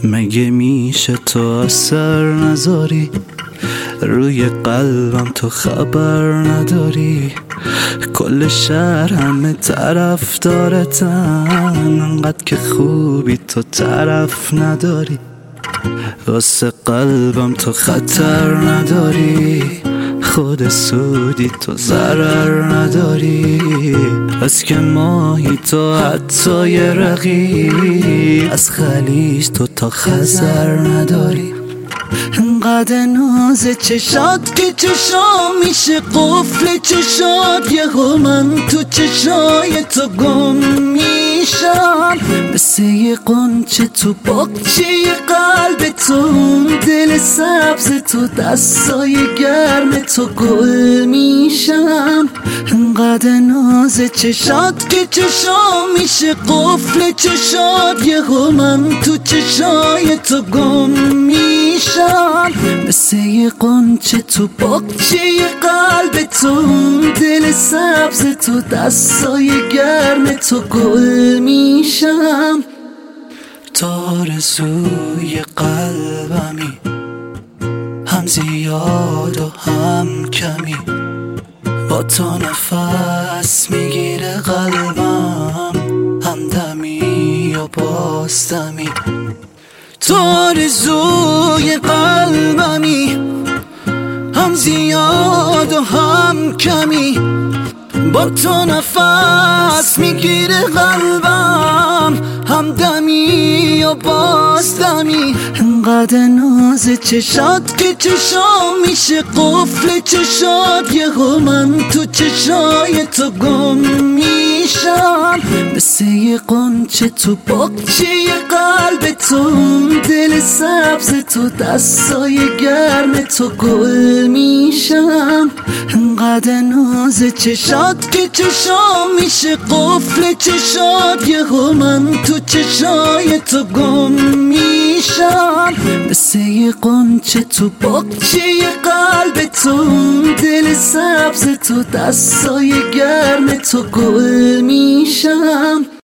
مگه میشه تو اثر نذاری روی قلبم، تو خبر نداری کل شهر همه طرف دارتن، انقدر که خوبی تو طرف نداری، واسه قلبم تو خطر نداری، خود سودی تو ضرر نداری، از که ماهی تو حتی یه رقیب، از خلیج تو تا خزر نداری، انقدر ناز چشات که چشام میشه قفل چشات، یهو من تو چشای تو گم میشم، مثل یه قنچه تو باغچه قلب تو، اون دل سبز تو دستای گرم تو گل میشم، انقدر ناز چشات که چشام میشه قفل چشات، یهو من تو چشای تو گم میشم، مثل یه قنچه تو باغچه قلب تو، اون دل سبز تو دستای گرم تو گل میشم، تو آرزوی قلبمی، هم زیاد و هم کمی، با تو نفس میگیره قلبم، هم دمی و باز دمی، تو آرزوی قلبمی، هم زیاد و هم کمی، با تو نفس میگیره قلبم، هم دمی و باز دمی، انقدر ناز چشات که چشام میشه قفل چشات، یهو من تو چشای تو گم میشم، مثل یه قنچه تو باغچه قلب تو، اون دل سبز تو دستای گرم تو گل میشم، انقدر ناز چشات که چشام میشه قفل چشات، یهو من تو چشای تو گم میشم، مثل یه قنچه تو باغچه قلب تو، اون دل سبز تو دستای گرم تو گل میشم.